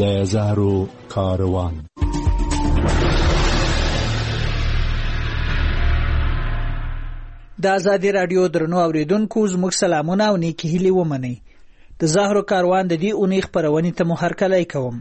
د زهرو کاروان. د آزادي رادیو درنو اوریدونکو زموږ سلامونه او نیکی هیلې ومنئ. د زهرو کاروان د دې اونۍ خپرونې ته مو هرکلی کوم.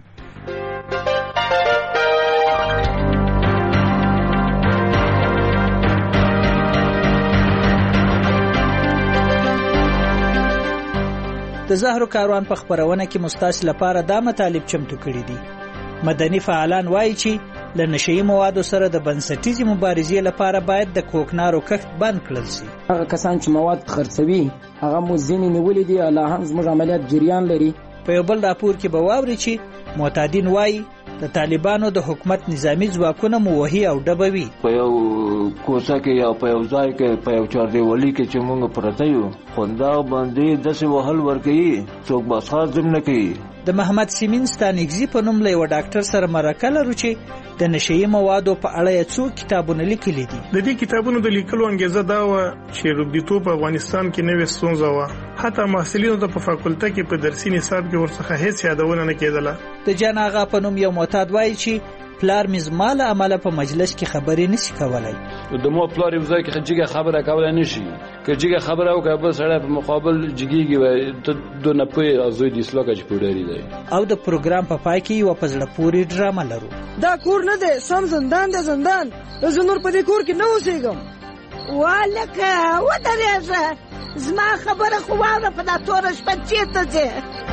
د زهرو کاروان په خپرونه کې مستاسو لپاره دا مطالب چمتو کړي دي. مدني فعالان وایي چې له نشئی موادو سره د بنسټیزې مبارزې لپاره باید د کوکنارو کښت بند کړل شي. هغه کسان چې مواد خرڅوي هغه مو ځینې نیولې دي، لا هم زموږ عملیات جریان لري. په یو بل راپور کې به واوري چې معتادین وایي د طالبانو د حکومت نظامی ځواکونه مو وهي او ډبوي. په یو کوڅه کې یا په یو ځای کې په یو چاردیوالي کې چې موږ پرته یو خوندا باندې داسې وهل ورکوي څوک بس خاص ځم نه کوي. د محمد سیمین ستانګزي په نوم له یو ډاکټر سره مرکه لرو چې د نشئی موادو په اړه یې څو کتابونه لیکلي دي. د دې کتابونو د لیکلو انګیزه دا و چې روبديتوب په افغانستان کې نوې ستونزه و. حتی محصلینو ته په فاکولټه کې په درسي نصاب کې ورڅخه هیڅ یادونه نه کېدله. د جان آغا په نوم یو معتاد وایي چې پلار مې زما له امله په مجلس کې خبرې نشي کولای. د مو پلار یو ځای کې جګه خبره کولای نشي، که جګه خبره وکړي بل سره په مقابل جګیږي و د نه پوي ازوی د اسلوګه چې پوډری دی. او د پروګرام په پای کې یو پزړه پوری ډرامه لرو. دا کور نه دی، سم زندان دی. زندان زه نور په دې کور کې نه اوسېږم. والکه ودرېږه، زما خبره خو واوره، په دا توره شپه چېرته ځې؟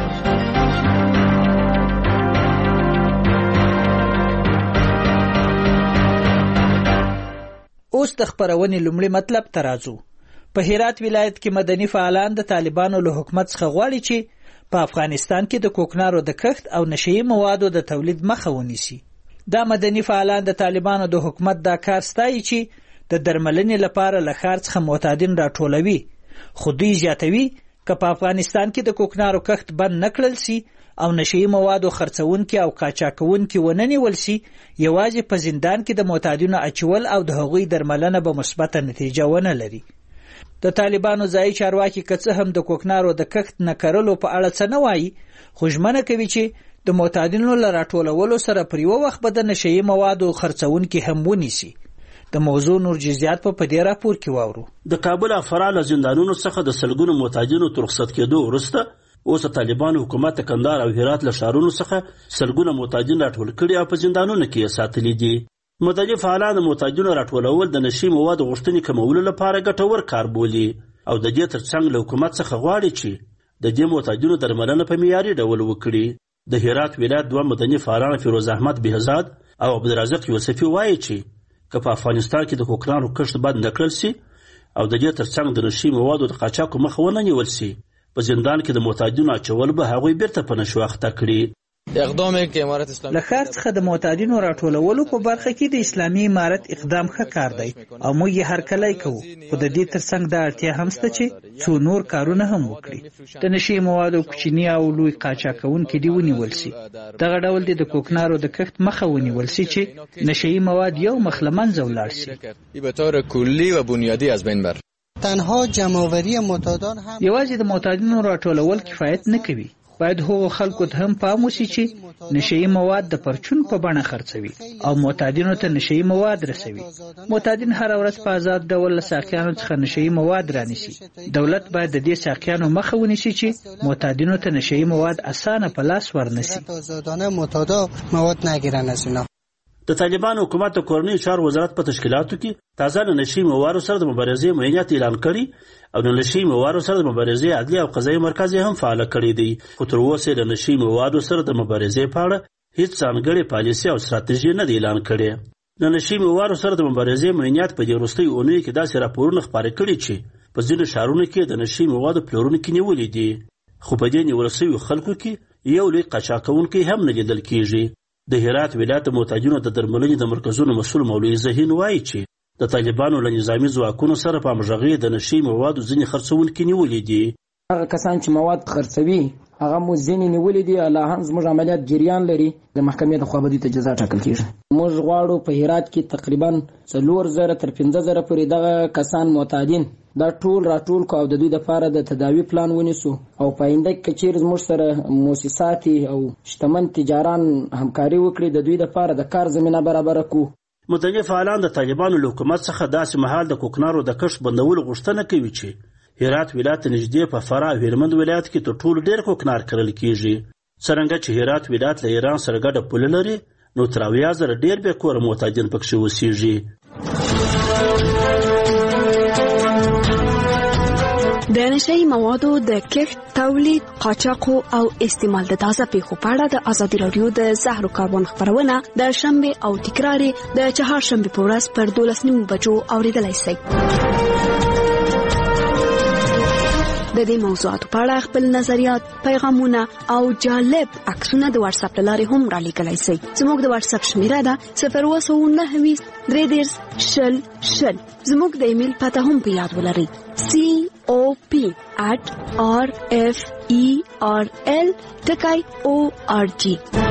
اوس د خپرونې لومړی مطلب ته راځو. په هرات ولایت کې مدني فعالان د طالبانو له حکومت څخه غواړي چې په افغانستان کې د کوکنارو د کښت او نشئی موادو د تولید مخه ونیسي. دا مدني فعالان د طالبانو د حکومت دا کار ستایي چې د درملنې لپاره له ښار څخه معتادین راټولوي، خو دوی زیاتوي که په افغانستان کې د کوکنارو کښت بند نه کړل سي او نشئی موادو خرڅونکي او قاچاقونکي ونه نیول سي، یوازې په زندان کې د معتادینو اچول او د هغوی درملنه به مثبته نتیجه ونه لري. د طالبانو ځایي چارواکي که څه هم د کوکنارو د کښت نه کرلو په اړه څه نه وایي، خو ژمنه کوي چې د معتادینو له راټولولو سره پر یوه وخت به د نشئی موادو خرڅونکي هم ونیسي. د موضوع نور جزئیات په دې راپور کې واورو. د کابل او فراه له زندانونو څخه د سلګونو معتادینو تر رخصت کېدو وروسته اوس طالبانو حکومت کندهار او هرات له ښارونو څخه سلګونه معتادین راټول کړي او په زندانونو کې یې ساتلي دي. مدني فعالان د معتادینو راټولول د نشئی موادو غوښتنې کمولو لپاره ګټور کار بولي او د دې ترڅنګ له حکومت څخه غواړي چې د دې معتادینو درملنه په معیاري ډول وکړي. د هرات ولایت دوه مدني فعالان فیروز احمد بهزاد او عبدالرزاق یوسفي وایي چې که په افغانستان کې د کوکنارو کښت بند نه کړل سي او د دې ترڅنګ د نشئی موادو د قاچاقو مخه ونه نیول سي، په زندان کې د معتادینو اچول به هغوی بیرته په نشو اخته کړي. له ښار څخه د معتادینو راټولولو په برخه کې د اسلامي امارت اقدام ښه کار دی او موږ یې هرکلی کوو، خو د دې ترڅنګ دا اړتیا هم شته چې څو نور کارونه هم وکړي. د نشئی موادو کوچني او لوی قاچاقونکي دې ونیول سي. دغه ډول دې د کوکنارو د کښت مخه ونیول سي چې نشئی مواد یو مخ له منځه ولاړ سي. تنها جمع‌آوری معتادان هم یوازې د معتادینو راټولول کفایت نه کوي. باید هغو خلکو ته هم پام وشي چې نشئی مواد د پرچون په بڼه خرڅوي او معتادینو ته نشئی مواد رسوي. معتادین هر ورځ په آزاد ډول له ساقیانو څخه نشئی مواد رانیسي. دولت باید د دې ساقیانو مخه ونیسي چې معتادینو ته نشئی مواد اسانه په لاس ورنسي. د طالبانو حکومت د کورنۍ چارو وزارت په تشکیلاتو کې تازه له نشئی موادو سره د مبارزې معینات اعلان کړي او د نشئی موادو سره د مبارزې عدلي او قضایي مرکز هم فعال کړی دی، خو تر اوسه د نشئی موادو سره د مبارزې په اړه هیڅ ځانګړې پالیسي او ستراتیژي نه دی اعلان کړې. د نشئی موادو سره د مبارزې معینات په دې وروستیو اونیو کې داسې راپورونه خپاره کړي چې په ځینو ښارونو کې د نشئی موادو پلورونکي نیولي دي، خو په دې نیول شویو خلکو کې یو لوی قاچاقونکی هم نه لیدل کېږي. د هرات ولایت د معتادینو د درملنې د مرکزونو مسؤل مولوي ذهین وایي چې د طالبانو له نظامي ځواکونو سره په همغږۍ د نشئی موادو ځینې خرڅونکي نیولي دي. هغه کسان چې مواد خرڅوي هغه مو ځینې نیولې دي لا هم زموږ عملیات جریان لري د محکمې د خوا به دوی ته جزا ټاکل کیږي. موږ غواړو په هرات کې تقریبا 4000 تر 15000 پورې دغه کسان معتادین دا ټول راټول کو او د دوی لپاره د تداوی پلان ونیسو او په آینده کې چیرې زموږ سره مؤسسات او شتمن تجاران همکاري وکړي د دوی لپاره د کار زمينه برابر کړو. مدني فعالان د طالبانو له حکومت څخه داسې مهال د کوکنارو د کښت بندولو غوښتنه کوي چې هرات ولایت نږدې په فراه او هلمند ولایت کې تر ټولو ډېر کوکنار کرل کیږي. څرنګه چې هرات ولایت له ایران سره ګډه پوله لري نو تر 80,000 ډېر بې کوره معتادین پکښې اوسېږي. د نشهیي موادو د کښت، تولید، قاچاق او استعمال د تازه پیښو په اړه د ازادي راډیو د زهرو کاروان خپرونه د شنبه او تکرار د چهارشنبه په ورځ پر 12 بجو اوریدلای شئ. د دې موضوعاتو په اړه خپل نظریات، پیغامونه او جالب عکسونه د واتس اپ لارې هم را لیږلی شئ. زموږ د واتس اپ شمیره ده 029 310 زموږ د ایمیل پته هم په یاد ولرئ cop@referl.org.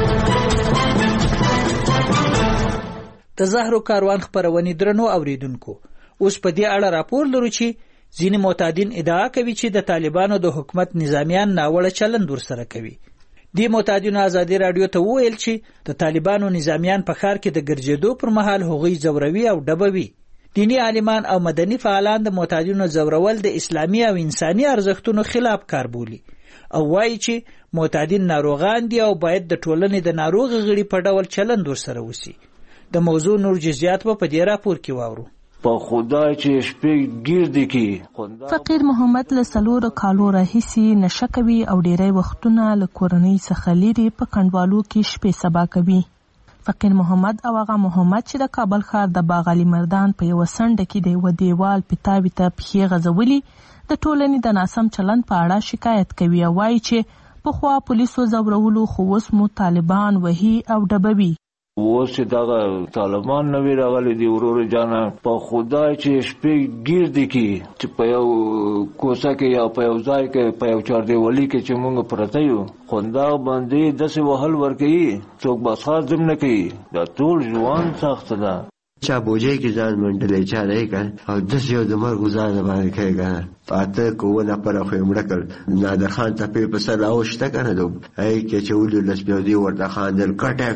د زهرو کاروان خپرونې درنو اوریدونکو، اوس په دې اړه راپور لرو چې ځینې معتادین ادعا کوي چې د طالبانو د حکومت نظامیان ناوړه چلند ورسره کوي. دې معتادینو ازادي راډیو ته وویل چې د طالبانو نظامیان په ښار کې د ګرځېدو پر مهال هغوی ځوروي او ډبوي. دینی عالمان او مدني فعالان د معتادینو ځورول د اسلامي او انساني ارزښتونو خلاف کار بولي او وایي چې معتادین ناروغان دي او باید د ټولنې د ناروغ غړي په ډول چلند ورسره وسی. د موضوع نور جزئیات په دې راپور کې واورو. په خدای چې شپې ګیردي کی فقیر محمد له 4 کالو راهیسي نشه کوي او ډیری وختونه له کورنۍ څخه لري په کندوالو کې شپې سبا کوي. فقیر محمد او هغه محمد چې د کابل ښار د باغ علي مردان په یو سنډه کې د یو دیوال پتاوي ته پښې غځولي د ټولنې د ناسم چلند په اړه شکایت کوي او وایي چې په خوا پولیسو ځورولو خو اوس مو طالبان وهي او ډبوي. اوس چې دغه طالبان نوی راغلی دی ورور جانا په خدای چې شپې ګیردي کی چې په یو کوڅه کې یا په یو ځای کې په یو چاردیوالي کې چې موږ پرته یو خوندا باندې داسې وهل ورکوي څوک بس خاص دم نه کوي. دا ټول ژوند سخت ده. چا بوجه کې ځان منډلې چا نه کړ او داسې یو د مرګ ځان باندې کېږي. اته کوونه پر خو مړ کړ نادر خان ته په سر اوشته کنه دوب ای کې چې ولې لسبیو دی ورته خان دل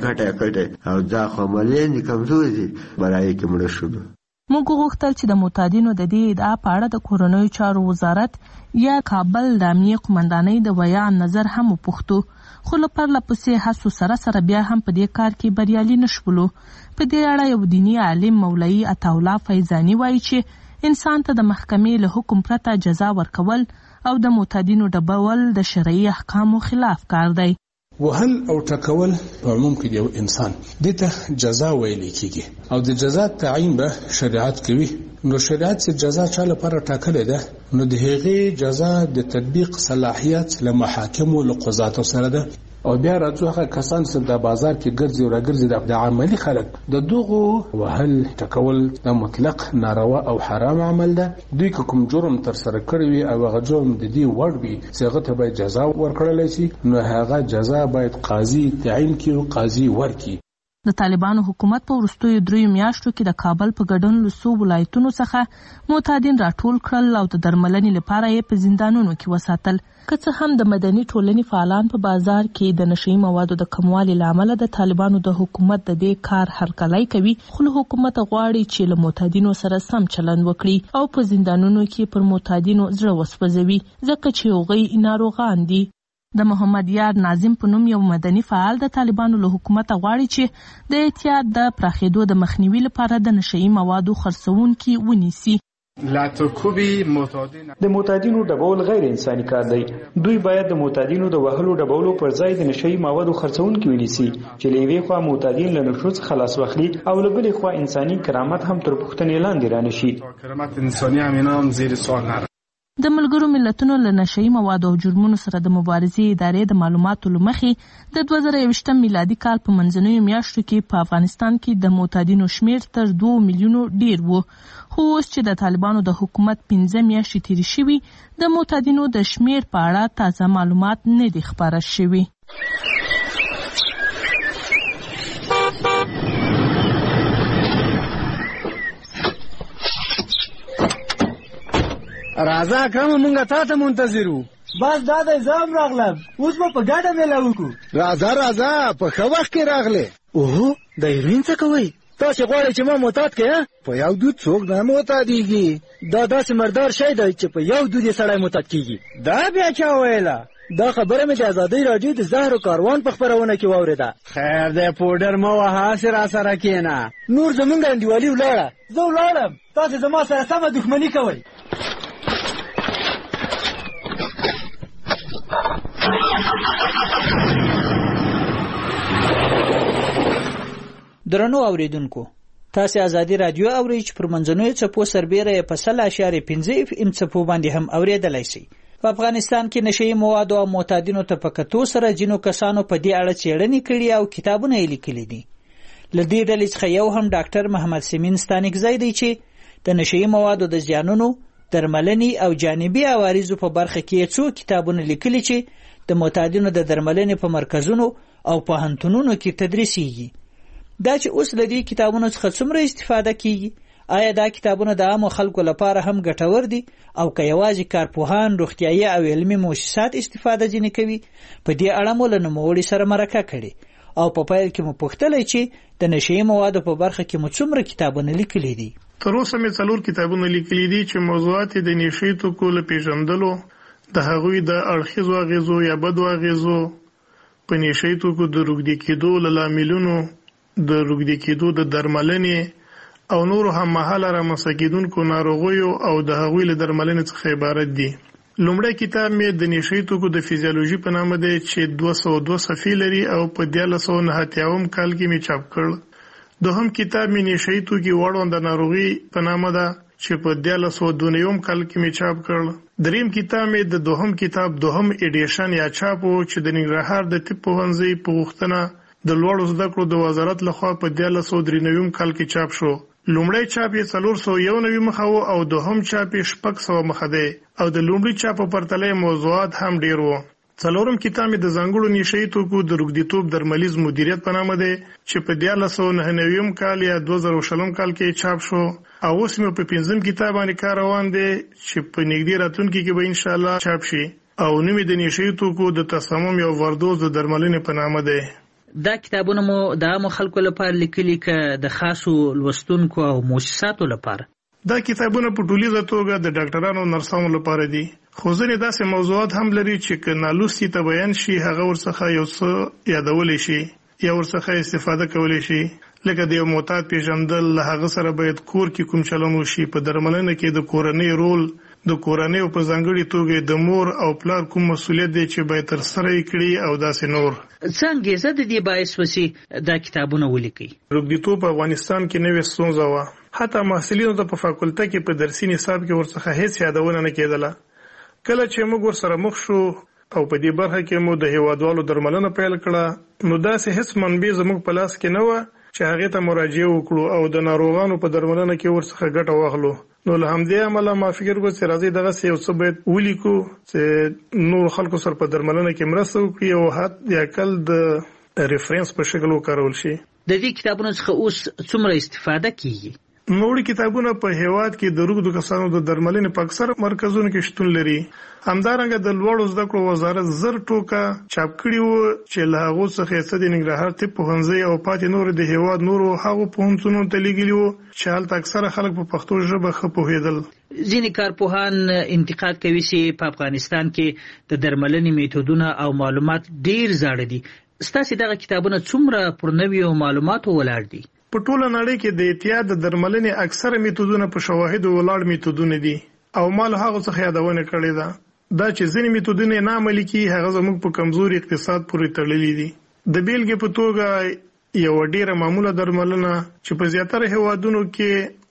کټه او دا خو ملین کمزوري دي برای کې مړ شو. موږ غوښتل چې د معتادینو د دې ادعا په اړه د کورنیو چارو وزارت یا کابل د امنیه قومندانۍ د بیان نظر هم وپوښتو خو له پرله پسې هڅو سره بیا هم په دې کار کې بریالي نشولو. په دې اړه یو دیني عالم مولوي عطاالله فیضاني وایي چې انسان ته د محکمې له حکم پرته جزا ورکول او د معتادینو ډبول د شرعي احکامو خلاف کار دی. وهل او ټکول په عموم کې یو انسان دته جزا ویل کیږي او د جزا تعیین به شریعت کوي. نو شریعت چې جزا چا لپاره ټاکلې ده نو د هغې جزا د تطبیق صلاحیت له محاکمو له قضاتو سره ده او بیا راځو هغه کسان چې د بازار کې ګرځي او راګرځي د عملی خلک د دغو وهل ټکول د مطلق ناروا او حرام عمل ده. دوی کوم جرم تر سره کړی وي او هغه جرم د دې وړ وي چې هغه ته باید جزا ورکړل شي نو هغه جزا باید قاضي تعیین کړي او قاضي ورکړي. د طالبانو حکومت په وروستیو 3 میاشتو کې د کابل په ګډون له 100 ولایتونو څخه معتادین راټول کړل او د درملنې لپاره یې په زندانونو کې وساتل. که څه هم د مدني ټولنې فعالان په بازار کې د نشهیي موادو د کموالي له امله د طالبانو د حکومت د دې کار هرکلی کوي خو له حکومت غواړي چې له معتادینو سره سم چلند وکړي او په زندانونو کې پر معتادینو زړه وسوځوي ځکه چې هغوی ناروغان دي. د محمد یار ناظم په نوم یو مدني فعال د طالبانو له حکومت غواړي چې د اعتیاد د پراخېدو د مخنیوي لپاره د نشهیي موادو خرڅونکي ونیسي. د معتادینو ډبول غیر انساني کار دی. دوی باید د معتادینو د وهلو ډبولو پر ځای د نشهیي موادو خرڅونکي ونیسي چې له یوې خوا معتادین له نشو څخه خلاص واخلي او له بلې خوا انساني کرامت هم تر پوښتنې لاندې رانشي. د ملګرو ملتونو له نشهیي موادو او جرمونو سره د مبارزې ادارې د معلوماتو له مخې د 2021 میلادي کال په منځنیو میاشتو کې په افغانستان کې د معتادینو شمیر تر 2 میلیونو ډیر و. خو اوس چې د طالبانو د حکومت 15 میاشتې تیرې شوي، د معتادینو د شمیر په اړه تازه معلومات نه دي خپاره شوي. راځه اکرم، مونږه تا ته منتظر وو. بس دا د ځام راغلم، اوس به په ګډه میله وکړو. راځه په ښه وخت کې راغلې. اوهو، د هیروین څه کوئ؟ تاسې غواړئ چې ما معتاد کړې؟ په یو دود څوک نه معتادېږي. دا داسې مردار شی دی چې په یو دود یې سړی معتاد کېږي. دا بیا چا ویله؟ دا خبره مې د ازادۍ راډیو د زهرو کاروان په خپرونه کې واورېده. خیر دی، پوډر مه وهه، هسې راسره کښېنه. نور زمونږ انډیوالي ولاړه. زه ولاړم، تاسې زما سره سمه دښمني کوئ. درنو اوریدونکو، تاسې ازادي رادیو اورئ چې پر منځنیو څپو سربیره یې په 100.5 FM څپو باندې هم اوریدلی شئ. په افغانستان کې نشهیي موادو او معتادینو ته په کتو سره ځینو کسانو په دې اړه څېړنې کړي او کتابونه یې لیکلي دي. له دې ډلې څخه یو هم ډاکټر محمد سیمین ستانکزی دی چې د نشهیي موادو د زیانونو، درملنې او جانبي عوارضو په برخه کې څو کتابونه لیکلي چې د معتادینو د درملنې په مرکزونو او پوهنتونونو کې تدریسیږي. دا چې اوس له دې کتابونو څخه څومره استفاده کیږي، آیا دا کتابونه د عامو خلکو لپاره هم ګټور دي او که یوازې کارپوهان، روغتیایي او علمي مؤسسات استفاده ځینې کوي؟ په دې اړه مو له نوموړي سره مرکه کړې او په پیل کې مو پوښتلی چې د نشهیي موادو په برخه کې مو څومره کتابونه لیکلي دي. تر اوسه مې 4 کتابونه لیکلي دي چې موضوعات د نشهیي توکو له پیژندلو، د هغوی د اړخیزو اغیزو یا بدو اغیزو، په نشهیي توکو د روږدي کېدو له لاملونو، د روږدي کېدو د درملنې او نورو هم مهاله رامنځته کېدونکو ناروغیو او د هغوی له درملنې څخه عبارت دي. لومړی کتاب مې د نشهیي توکو د فیزیولوژي په نامه دی چې 202 صفحې لري او په 1989 کال کې مې چاپ کړ. دوهم کتاب مې نشهیي توکي واړوند ناروغي په نامه ده چې په 1992 کال کې مې چاپ کړ. دریم کتاب مې د دوهم کتاب دوهم ایډیشن یا چاپ و چې د ننګرهار د طب پوهنځي په غوښتنه د لوړو زده کړو د وزارت لخوا په 1993 کال کې چاپ شو. لومړی چاپ یې 491 مخه و او دوهم چاپ یې 600 مخه دی او د لومړي چاپ په پرتله موضوعات هم ډیر وو. څلورم کتاب مې د ځانګړو نشهیي توکو د روږديتوب درملیز مدیریت په نامه دی چې په 1999 کال یا 2020 کال کې چاپ شو او اوس مې په 5م کتاب باندې کار روان دی چې په نږدې راتلونکي کې به ان شاء الله چاپ شي او نوم یې د نشهیي توکو د تسمم یا وردوز د درملنې په نامه دی. دا کتابونه مو د عامو خلکو لپاره لیکلي که د خاصو لوستونکو او مؤسساتو لپاره؟ دا کتابونه په ټولیزه توګه د ډاکټرانو او نرسانو لپاره دي، خو ځینې داسې موضوعات هم لري چې که نالوستي ته بیان شي هغه ورڅخه یو څه یادولی شي یا ورڅخه استفاده کولی شي، لکه د یو معتاد پیژندل، له هغه سره باید کور کې کوم چلن وشي، په درملنه کې د کورنۍ رول، د کورنۍ په ځانګړي توګه د مور او پلار کوم مسؤلیت دی چې باید ترسره یې کړي او داسې نور. څه انګیزه د دې باعث وسي دا کتابونه ولیکئ؟ روږديتوب په افغانستان کې نوې ستونزه وه، حتی محصلینو ته په فاکولته کې په درسي نصاب کې ورڅخه هیڅ یادونه نه کېدله. کله چې موږ ورسره مخ شو او په دې برخه کې مو د هیوادوالو درملنه پیل کړه، نو داسې هیڅ منبع زموږ په لاس کې نه وه چې هغې ته مراجعه وکړو او د ناروغانو په درملنه کې ورڅخه ګټه واخلو. نو له همدې امله ما فکر وکړ چې راځئ دغسې یو څه باید ولیکو چې نور خلکو سره په درملنه کې مرسته وکړي او حد اقل د ریفرنس په شکل وکارول شي. د دې کتابونو څخه اوس څومره استفاده کیږي؟ نوړي کتابونه په هیواد کې د روږدو کسانو د درملنې په اکثر مرکزونو کې شتون لري. همدارنګه د لوړو زده کړو وزارت زر ټوکه چاپ کړي وو چې له هغو څخه یې د ننګرهار طب پوهنځي او پاتې نور د هیواد نورو هغو پوهنتونونو ته لیږلي وو چې هلته اکثره خلک په پښتو ژبه ښه پوهېدل. ځینې کارپوهان انتقاد کوي چې په افغانستان کې د درملنې میتودونه او معلومات ډیر زاړه دي. ستاسې دغه کتابونه څومره پر نویو معلوماتو ولاړ دي؟ په ټوله نړۍ کې د احتیاط د درملنې اکثره میتودونه په شواهدو ولاړ میتودونه دي او ما له هغو څخه یادونه کړې ده. دا چې ځینې میتودونه نه عملي کیږي هغه زموږ په کمزوري اقتصاد پورې تړلي دي. د بیلګې په توګه یو ډیره معموله درملنه چې په زیاتره هیوادونو کې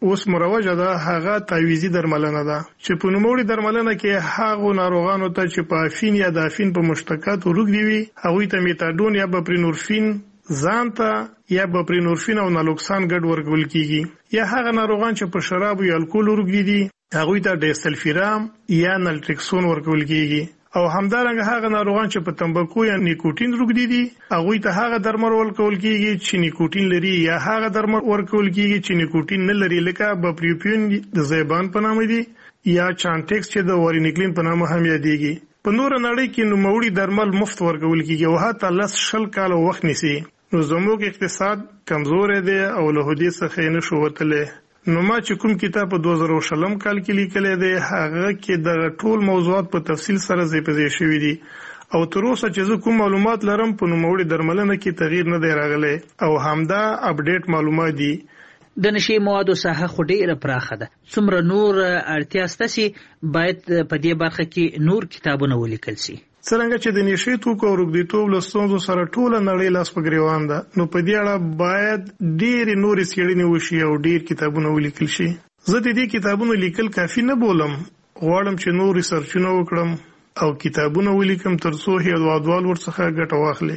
اوس مروجه ده هغه تعویزي درملنه ده چې په نوموړي درملنه کې هغه ناروغانو ته چې په افین یا د افین په مشتقاتو روږدي وي هغوی ته میتاډون یا بپرینورفین ځانته یا بپرینورفین او نالوکسان ګډ ورکول کیږي یا هغه ناروغان چې په شراب یا الکول روږدي دي هغوی ته ډیسلفیرام یا نلټریکسون ورکول کیږي او همدارنګه هغه ناروغان چې په تمباکو یا نیکوټین روږدي دي هغوی ته هغه درمل ورکول کیږي چې نیکوټین لري یا هغه درمل ورکول کیږي چې نیکوټین نه لري لکه بپریوپین د زیبان په نامه دي یا چانټیکس چې د وارینیکلین په نامه هم یادېږي. په نور نړۍ کې نوموړي درمل مفت ورکول کیږي او حتی 10 کال وخت نیسي. نو زموږ اقتصاد کمزور دی او له هدي څخه نه شو وتلی. نو ما چې کوم کتاب په 2000 کال کې لیکلی دی هغه کې د ټول موضوعات په تفصیل سره ځای په ځای شوي دي او تر اوسه چې زه کوم معلومات لرم په نوموړي درملنه کې تغییر نه دی راغلی او همدا اپډیټ معلومات دي. د نشي موادو ساحه خو ډیره پراخه ده. څومره نور اړتیا شته چې باید په دې برخه کې نور کتابونه ولیکل شي. څنګه چې د نشي توکو او روږديتوب له ستونزو سره ټوله نړۍ لاس په ګریوان ده نو په دې اړه باید ډېرې نورې څېړنې وشي او ډېر کتابونه ولیکل شي. زه د دې کتابونو لیکل کافي نه بولم، غواړم چې نور ریسرچونه وکړم او کتابونه ولیکم ترڅو هیوادوال ورڅخه ګټه واخلي.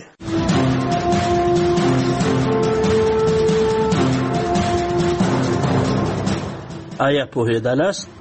آیا پوهېدلاست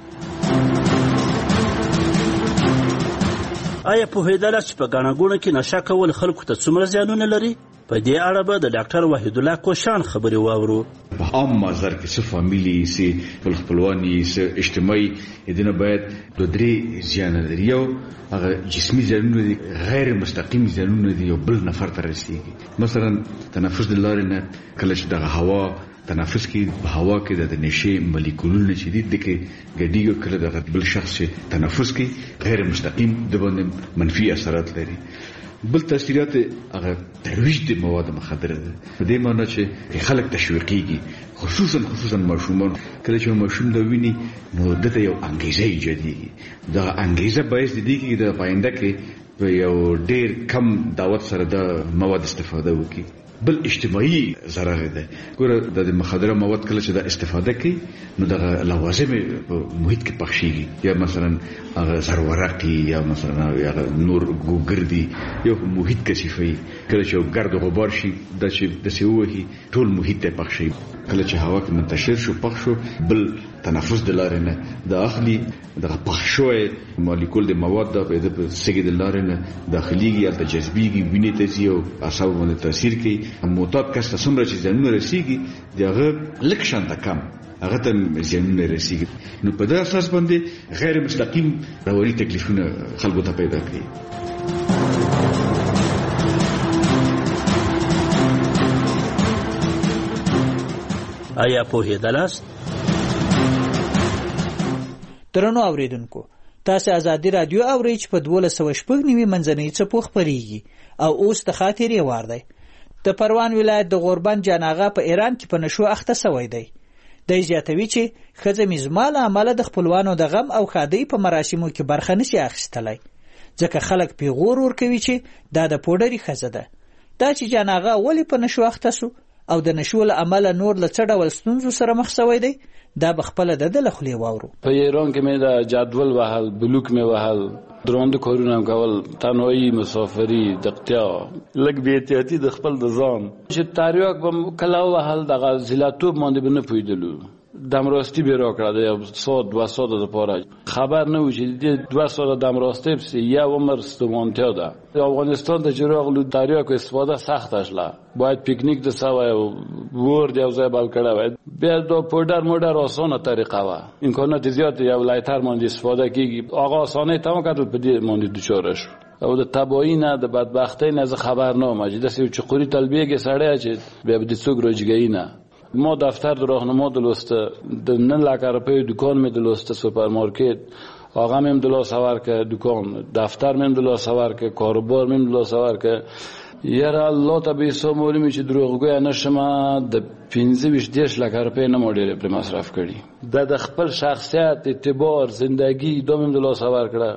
چې په ګڼه ګوڼه کې نشه کول خلکو ته څومره زیانونه لري؟ په دې اړه به د ډاکټر وحید الله کوشان خبرې واورو. په عام مازار کې څه فامیلی څه خپلواني څه اجتماعي دنه باید دوه درې زیان لري. یو هغه جسمي زیانونه دي، غیر مستقیم زیانونه دي او بل نفر ته رسیږي. مثلا تنفس د لارې نه کله چې دغه هوا تنفس کې په هوا کې د نشي مالیکولونه چې دي د کې ګډیږي کله د بل شخص تنفس کې غیر مستقیم د باندې منفي اثرات لري. بل تاثیرات هغه ترویج د مواد مخدره ده. په دې معنی چې خلک تشویقيږي، خصوصا ماشومان کله چې ماشوم دا ویني نو دته یو انګیزه ایجادېږي. دا انګیزه باعث دي چې د پاینده کې په یو ډیر کم دعوت سره د مواد استفاده وکړي. بل اجتماعي ضرر ده. ګوره د مخدره مواد کله چې د استفاده کوي نو د لوازم په محیط کې پخشيږي، یا مثلا هغه زرورقي یا مثلا نور ګوګردي یو محیط کثیفي. کله چې ګرد غبار شي د چې د سیوهي ټول محیط ته پخشي. کله چې هوا کې منتشر شو پخ شو بل تنفس د لارې نه د اخلي د پخشوي مالیکول د مواد د سګي د لارې نه داخليږي یا تجذبيږي وینې ته ځي او اعصاب باندې تاثیر کوي. معتاد کس ته څومره چې زیانونه رسیږي دغه لک شانته کم هغه ته زیانونه رسیږي. نو په دې اساس باندې غیر مستقیم رواني تکلیفونه خلکو ته پیدا کوي. آیا پوهېدلاست؟ درنو اوریدونکو، تاسو ازادي رادیو اورئ چې په 1290 منځنۍ څپو خپرېږي او اوس د خاطرې وار دی. د پروان ولایت د غوربند جاناغه په ایران کې په نشو اخته شوی دی. د زیاتوي چې ښځه میزمال عمله د خپلوانو د غم او ښادۍ په مراسمو کې برخه نشي اخیستلی، ځکه خلک پیغور ورکوي چې دا د پوډري ښځه ده. دا چې جاناغه ولې په نشو اخته شو او د نشو له امله نور له څه ډول ستونزو سره مخ شوی دی دا بخپله د له خولې واورو. په ایران کې مې د جدول وهل، بلوک مې وهل، دروند کارونه کول، تنهایی، مسافری، دقتیا، لږ بې احتیاطي د خپل د ځان چې تریاک به کله وهل دغه زیلاتوب باندې به نه پوهېدلو. دمراستی به را کړه د 100-2 ساعت لپاره خبر نه و چې 2 ساعت دمراستی بس یو عمر ستومانتیا ده. افغانستان د جراغلو تریاک استفاده سخت شله، باید پیکنیک د سوای او ورد یو ځای بل کړه باید بیا د پودر مودر آسانه طریقه و امکانات زیات یو لایتر باندې استفاده کیږي. آقا آسانه تمام کړ په دې باندې دوچاره شو او د تباہی نه د بدبختی نه خبر نه اومد. د سی چقوری تلبیه کې سړی چې بیا د څوک روزګاری نه. ما دفتر در راهنما دلسته د 9 لک روپیه دکان می دلسته سوپرمارکت آقا میم دلا سوار که دکان دفتر میم دلا سوار که کاروبار میم دلا سوار که یاره الله تا به حساب معلومی چې دروغگوی نشما د 15-20 لک روپیه نماډیره پر مصرف کړي. د خپل شخصیت، اعتبار، زندگی دومیم دلا سوار کړه.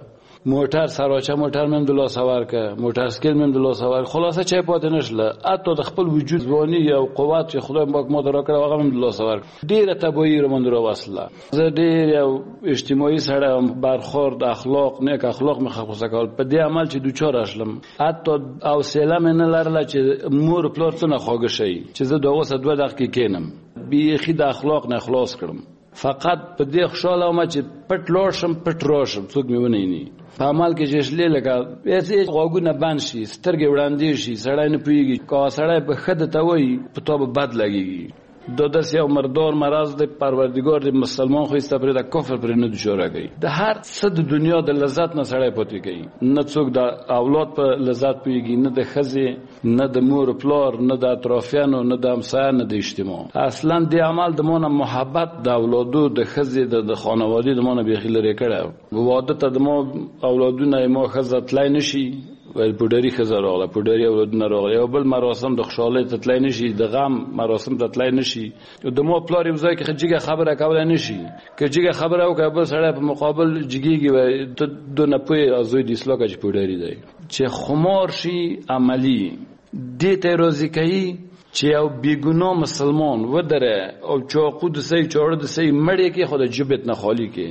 موټر سراچه موټر مې د لاسه ورکړه، موټر سکیل مې د لاسه ورکړه، خلاصه چای پاتې نشله. حتی د خپل وجود ځواني او قوت چې خدای پاک ما ته راکړه هغه مې د لاسه ورکړه. ډېره تباهي رامنځته راوستله. زه ډېر یو اجتماعي سړی وم، برخورد اخلاق نیک اخلاق مې خپل کول، په دې عمل چې دوچار شلم. حتی حوصله مې نه لرله چې مور پلار څنګه خواږه شي چې زه د اوسه 2 دقیقې کېنم. بیخي د اخلاق نه خلاص کړم. فقط په دې خوشاله وم چې پټ لاړ شم پټ راشم، څوک مې ونه ویني. په عمل کې چې شلې لکه هېڅ غوږونه بند شي، سترګې وړاندې شي، سړی نه پوهېږي. که سړی په ښه درته وایي په تا به بد لګېږي. دا داسې یو مردار مرض دی. پروردګار د مسلمان خو ایسته پرې د کفر پرې نه دچاره کوي. د هر څه د دنیا د لذت نه سړی پاتې کوي. نه څوک د اولاد په لذت پوهېږي، نه د ښځې، نه د مور پلار، نه د اطرافیانو، نه د همسایه، نه د اجتماع. اصلا د عمل د ما نه محبت د اولادو د ښځې د خانوادې د ما نه بیخي لرې کړی. واده ته د ما اولادونه ما ښځه تلی نه شي، پوډري ښځه راغله، پوډري اولادونه راغله. یو بل مراسم د خوشحالۍ ته تلی نه شي، د غم مراسم ته تلی نه شي. د ما پلار یو ځای کې جګه خبره کولی نه شي. که جګه خبره وکړه بل سړی په مقابل جګېږي و ته دونه پوهې زوی د اصلاح که چې پوډري دی. چې خمار شي عملي دې ته یې راضي کوي چې یو بېګناه مسلمان ودره او چاقو د سۍ چاړه د سۍ مړې کې خو د جبت نه خالي کې.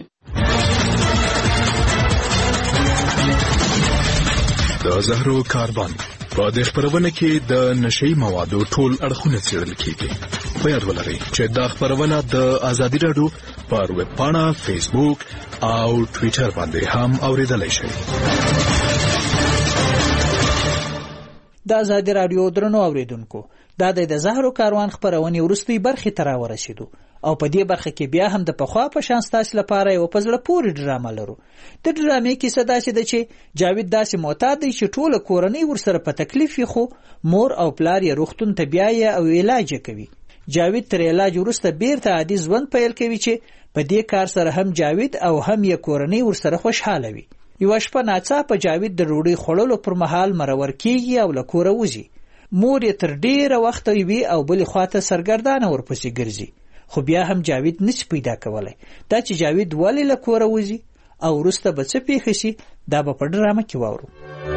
د زهرو کاروان په دې خبرونه کې د نشئی موادو ټول اړخونه څېړل کیږي. په یاد ولرئ چې دا خبرونه د ازادي راډیو پر ویب پاڼه، فیسبوک او ټویټر باندې هم اوریدلای شئ. د ازادي راډیو درنو اوریدونکو، دا د زهرو کاروان خبرونه وروستۍ برخې ته راورسېدو او په دې برخه کې بیا هم د پخوا په شان ستاسو لپاره یو په زړه پورې ډرامه لرو. د ډرامې کیسه داسې ده چې جاوید داسې معتاد دی چې ټوله کورنۍ ورسره په تکلیف وي، خو مور او پلار یې روغتون ته بیایي او علاج کوي. جاوید تر علاج وروسته بیرته عادي ژوند پیل کوي چې په دې کار سره هم جاوید او هم یې کورنۍ ورسره خوشحاله وي. یوه شپه ناڅاپه جاوید د ډوډۍ خوړلو پر مهال مرور کیږي او له کوره وځي. مور یې تر ډېره وخته وي او بلې خواته سرګردانه ورپسې ګرځي، خو بیا هم جاوید نشي پیدا کولی. دا چې جاوید ولې له کوره وځي او وروسته به څه پیښه شي دا به په ډرامه کې واورو.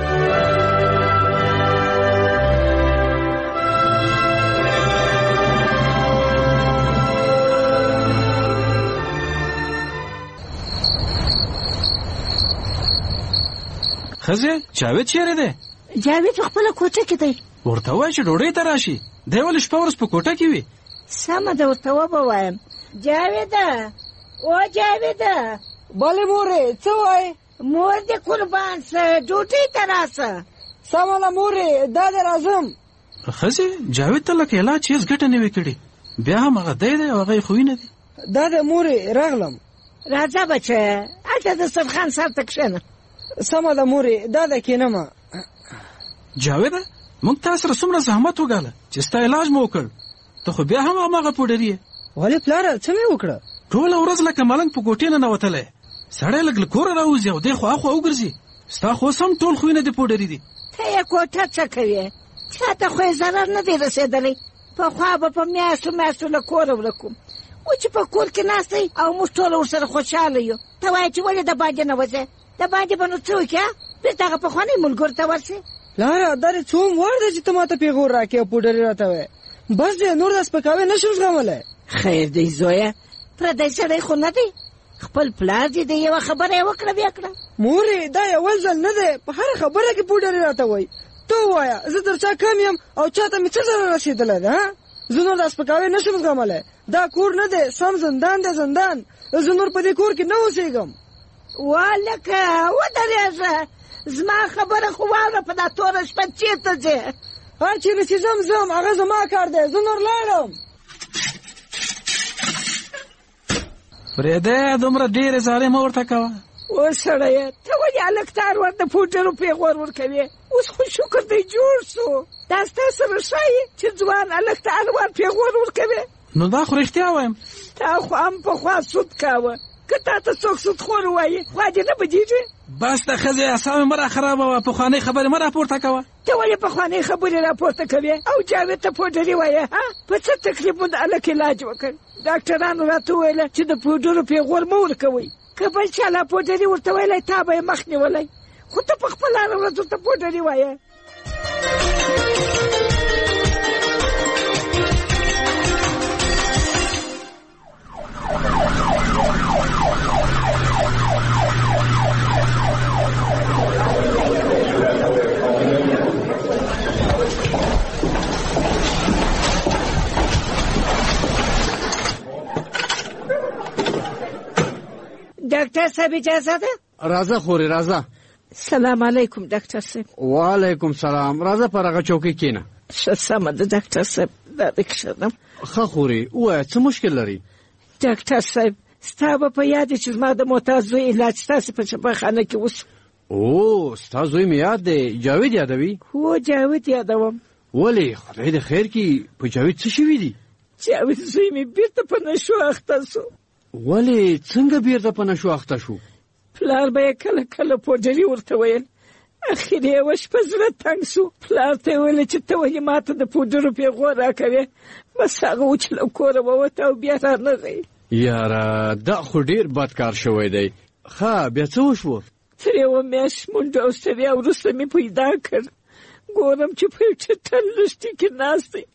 ښځې جاوید چیرې دی؟ جاوید په خپله کوټه کې دی. ورته وایه چې ډوډۍ ته راشي. دی ولې شپه ورځ په کوټه کې وي؟ سمه ده، ورته وبوایم. جاویده، او جاویده. بله مورې، څه وایې؟ مور دې قربان سه، ډوډۍ ته راسه. سمه ده مورې، دا دې راځم. ښځې جاوید ته لکه علاج هېڅ ګټه نه وي کړې، بیا هم هغه دی او هغه یې خوینه دي. دا ده مورې، راغلم. راځه بچه، هلته د سرخان سر ته کښېنه. سمه ده مورې، دا ده کېنمه. جاویده، موږ تا سره څومره زحمت وګاله چې ستا علاج مو وکړ، ته خو بیا هم هماغه پوډري یې. ولې پلاره څه مې وکړه؟ ټوله ورځ لکه ملنګ په کوټې ننوتلی، سړی لږ له کوره راوځي او دی خوا خوا وګرځي. ستا خو اوس هم ټول خویونه دې پوډري دي. ته یې کوټه څه کوې؟ چا ته خو یې ضرر نه دی رسېدلی. پخوا به په میاشتو میاشتو له کوره ورکوم، و چې په کور کې ناست دی او موږ ټوله ورسره خوشحاله یو. ته وایې چې ولې د باندې نه وځې؟ د باندې به نو څه وکړې؟ بېرته هغه پخواني ملګرو ته ورسې. پلاره دا دې څوم وړ دی چې ته ما ته پیغور راکړې او پوډري راته وایې؟ بس دی، نور دا سپکاوی نه شم زغملی. خیر دی زویه، پردی سړی خو نه دی، خپل پلار دې د یوه خبره یې وکړه بیا کړه. مورې دا یو ځل نه دی، په هره خبره کې پوډري راته وایي. ته ووایه زه تر چا کم یم او چا ته مې څه ضرر رسېدلی ده؟ زه نور دا سپکاوی نه شم زغملی. دا کور نه دی، سم زندان دی زندان. زه نور په دې کور کې نه اوسېږم. والکه ودرېږه، زما خبره خو واوره، په دا توره شپه چېرته ځې؟ هر چېرې چې ځم هغه زما کار دی، زه نور لاړم. فرېده دومره ډېرې زارۍ مه ورته کوه. اوس سړیه ته ولې هلک ته هر وخت د پوډرو پیغور ورکوې؟ اوس خو شکر دی جوړ سو. دا ستا سره ښایي چې ځوان هلک ته هر وخت پیغور ورکوې؟ نو دا خو رښتیا وایم. تا خو هم پخوا سود کاوه، که تا ته څوک سودخور ووایي خوا دې نه بدېږي؟ بس د ښځې اعصاب مې مه راخرابوه، پخوانۍ خبرې مه راپورته کوه. ته ولې پخوانۍ خبرې راپورته کوې او جاوید ته پوډري وایې؟ په څه تکلیف مو د هلک علاج وکړ؟ ډاکټرانو راته وویله چې د پوډرو پیغور مه ورکوئ، که بل چا لا پوډري ورته ویلی تا به یې مخ نیولی، خو ته په خپله هره ورځ ورته پوډري وایه. ډاکټر صاحب اجازه ده؟ راځه خورې راځه. سلام علیکم ډاکټر صاحب. وعلیکم سلام. راځه پر هغه چوکۍ کښېنه. ښه سمه ده ډاکټر صاحب، دا دې کښېنم. ښه خورې ووایه څه مشکل لري؟ ډاکټر صاحب ستا به په یاد چې زما د معتاد زوی علاج ستاسې په شفاخانه کې وشو. او ستا زوی مې یاد دی، جاوید یادوي؟ هو جاوید یادوم. ولې خدای دې خیر کړي، په جاوید څه شوي دي؟ جاوید زوی مې بیرته په نشو اخته شو. ولې څنګه بیرته په نشو اخته شو؟ پلار به یې کله کله پوډري ورته ویل، اخر یې یوه شپه زړه تنګ شو، پلار ته یې ویل چې ته ولې ماته د پوډرو پیغور راکوې، بس هغه و چې له کوره ووته او بیا رانغی. یاره دا خو ډېر بد کار شوی دی. ښه بیا څه وشوه؟ تر یوه میاشت منډه او ستړیا وروسته مې پیدا کړ، ګورم چې په یو چټل لښتي کې ناست دی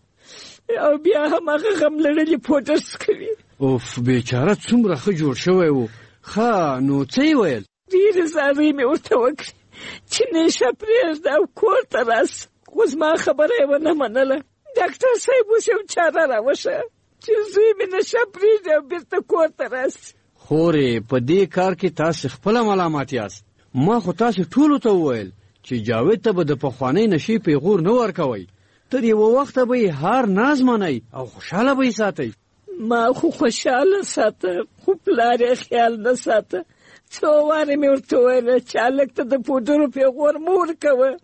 او بیا هم هغه غم لړلي پوډر څکوي. اوف بیچاره څومره ښه جوړ شوی و. ښه نو څه یې ویل؟ ډېرې زارۍ مې ورته وکړې چې نشه پرېږده او کور ته راسه، خو زما خبره یې ونه منله. ډاکټر صاحب اوس یو چاره راوښیه چې زوی مې نشه پرېږدي او بېرته کور ته راسي. خورې په دې کار کې تاسې خپله ملامت یاست. ما خو تاسې ټولو ته وویل چې جاوید ته به د پخوانۍ نشې پیغور نه ورکوئ، تر یوه وخته به یې هر ناز منئ او خوشحاله به یې ساتئ. ما خو خوشحاله ساته، خو پلار یې خیال نه ساته. څو وارې مې ورته ویله چې هلک ته د پوډرو پیغور مه ورکوه،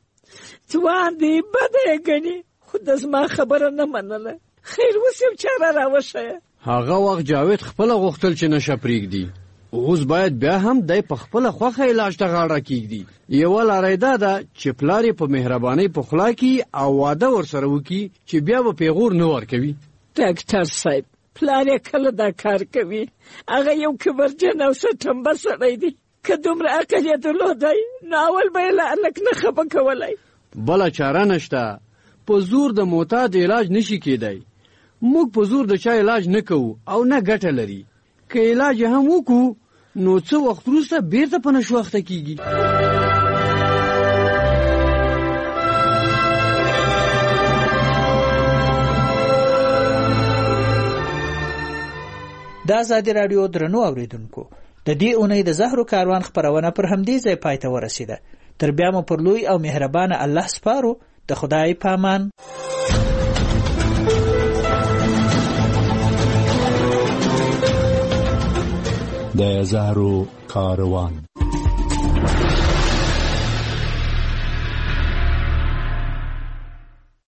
ځوان دی بده یې ګڼي، خو د زما خبره نه منله. خیر اوس یو چاره راوښیه. هغه وخت جاوید خپله غوښتل چې نشه پرېږدي، اوس باید بیا هم دی په خپله خوښه علاج ته غاړه کېږدي. یوه لاره یې دا ده چې پلار یې په مهربانۍ پخلا کړي او واده ورسره وکړي چې بیا به پیغور نه ورکوي. ډاکټر صاحب پلار یې کله دا کار کوي، هغه یو کبرجن او سټمبه سړی دی، که دومره عقل یې درلودی نو اول به یې له هلک نه خفه کولی. بله چاره نشته، په زور د معتاد علاج نشي کېدی. موږ په زور د چا علاج نه کوو او نه ګټه لري. که علاج هم وکړو نو څه وخت وروسته بیرته په نشو اخته کېږي. د ازادي راډیو درنو اوریدونکو، د دې اونۍ د زهرو کاروان خپرونه پر همدې ځای پای ته ورسېده. تر بیا مو پر لوی او مهربانه الله سپارو. د خدای پامان. د زهرو کاروان.